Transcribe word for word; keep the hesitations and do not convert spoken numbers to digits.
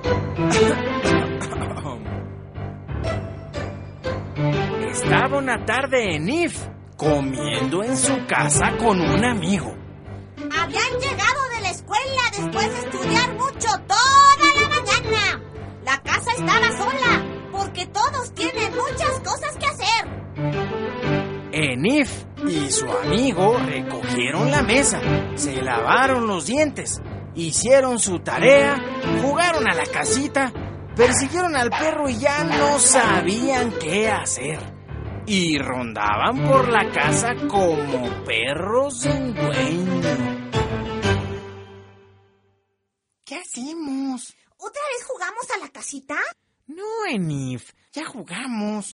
Estaba una tarde Enif comiendo en su casa con un amigo. Habían llegado de la escuela después de estudiar mucho toda la mañana. La casa estaba sola porque todos tienen muchas cosas que hacer. Enif y su amigo recogieron la mesa, se lavaron los dientes, hicieron su tarea, jugaron a la casita, persiguieron al perro y ya no sabían qué hacer. Y rondaban por la casa como perros sin dueño. ¿Qué hacemos? ¿Otra vez jugamos a la casita? No, Enif, ya jugamos.